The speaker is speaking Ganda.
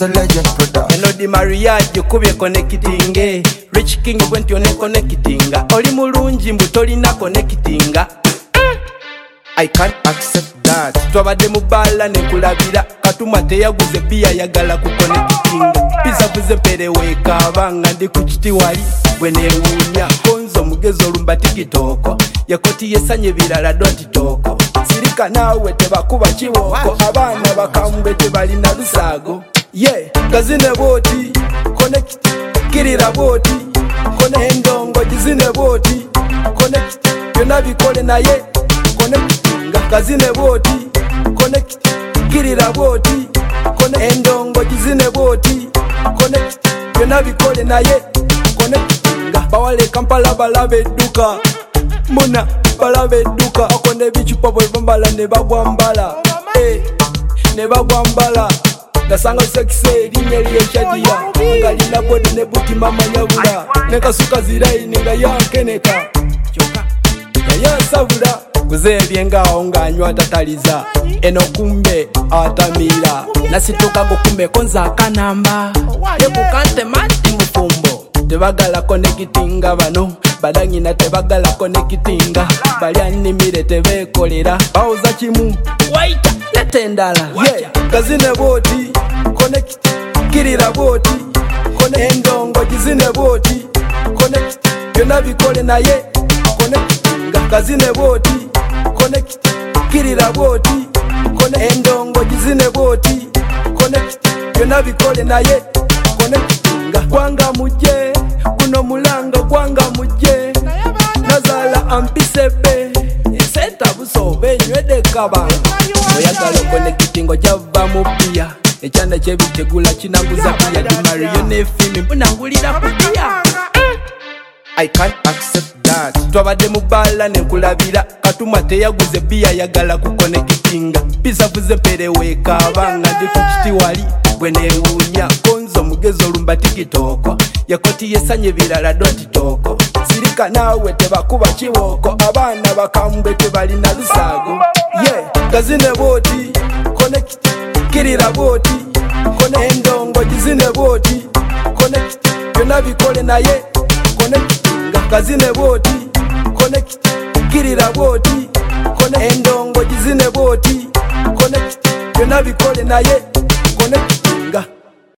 a legend production. Eno di mariage kubye connecting. Rich King kwenti one connecting. Oli mulungi mbu tolina connecting. I can't accept that. Twabadde mu bala ne kulabira katuma teyaguze bia yagala ku connecting. Pizza vuze pere weka abanga ndi ku kiti wali bwenewunya konzo mugezo lumba tikitoko yakoti yesanye birala doti toko sirika nawe tebakuba kiwoko abana bakambwe tebalina lusago gazine boti connect kirira boti connect endongo gizine boti connect byonna bikole naye connect gazine boti connect kirira boti connect endongo gizine boti connect byonna bikole naye connect bawale Kampala balabe edduka muna balabe edduka okone bicupa bwe bambala ne bagwambala ne bagwambala nasanga sexe erinnya ly'ekyadiya nga lina bodi ne buti mama nyabula ne kasuka ziraini nga yankeneka kyokka yayasabula kuzeebyengawo ng'anywa tataliza eno kumbe atamira nasituka gukumbe konza akanamba yekukante mati mufumbo tebagala connectinga bano badanyina tebagala connectinga balyanimire tebekolera bawuza kimu waita letendala gazine boti connect kirira boti connect endongo gizine boti connect byonna bikole naye connect gazine boti connect kirira boti connect endongo gizine boti connect byonna bikole naye connect gwanga muje kuno mulanga gwanga muje nazala ampisebe isenta busobe nywede kaba oyagala connectingo java mupia ekyanda kyebitegula kinanguza pia di Mario nefimi mbunangulira kupia I can't accept that. Twabadde mu bala ne kulabira katuma teyaguze bia yagala ku connectinga pizza vuze pere weka abanga ndi ku kiti wali bwenewunya konzo mugezo lumba tikitoko yakoti yesanye birala doti toko sirika nawe tebakuba kiwoko abana bakambwe tebalina lusago gazine boti connect kirira boti connect endongo gizine boti connect byonna bikole naye connect gazine boti connect kirira boti connect endongo gizine boti connect byonna bikole naye connect